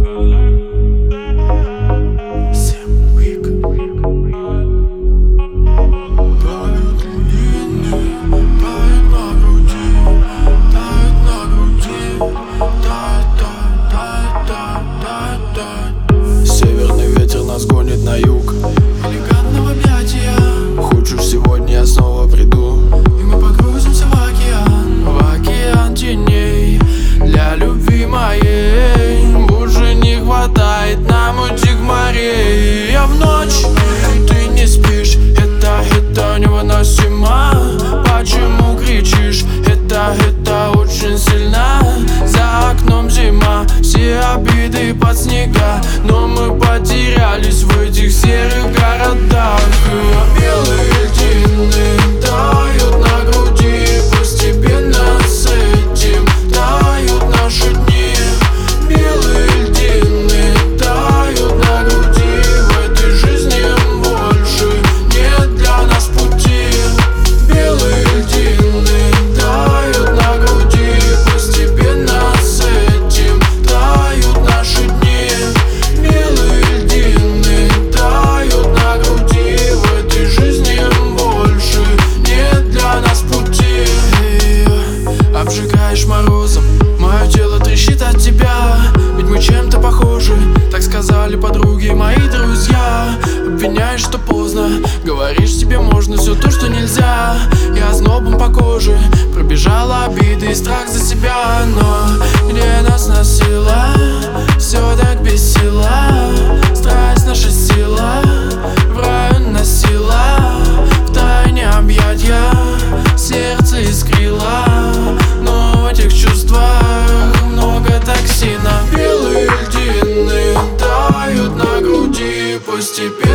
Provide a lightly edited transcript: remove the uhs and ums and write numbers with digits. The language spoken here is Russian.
Северный ветер нас гонит на юг, элегантно в объятия. хочешь, сегодня я снова приду, И мы погрузимся в океан теней. для любви моей больше не хватает нам этих морей. Я в ночь, ты не спишь, это невыносимо. Почему кричишь, это очень сильно. За окном зима, все обиды под снега, но мы потерялись в этих серых городах. Белые льдины тают на груди, постепенно с этим тают наши дни. Белые льдины тают на груди, в этой жизни больше нет для нас пути. Белые льдины тают на груди, постепенно с этим тают наши дни. Белые льдины тают на груди, в этой жизни больше нет для нас пути. Ты обжигаешь морозом, мое тело трещит от тебя, ведь мы чем-то похожи, так сказали подруги, мои друзья. Обвиняешь, что поздно, говоришь, тебе можно все то, что нельзя. Я ознобом по коже, пробежала обиды и страх за себя. Но где нас носила, все так бесило. Страсть наша сила, в раю носила, в тайне объятья сердце искрило. Но в этих чувствах много токсина. Белые льдины тают на груди, постепенно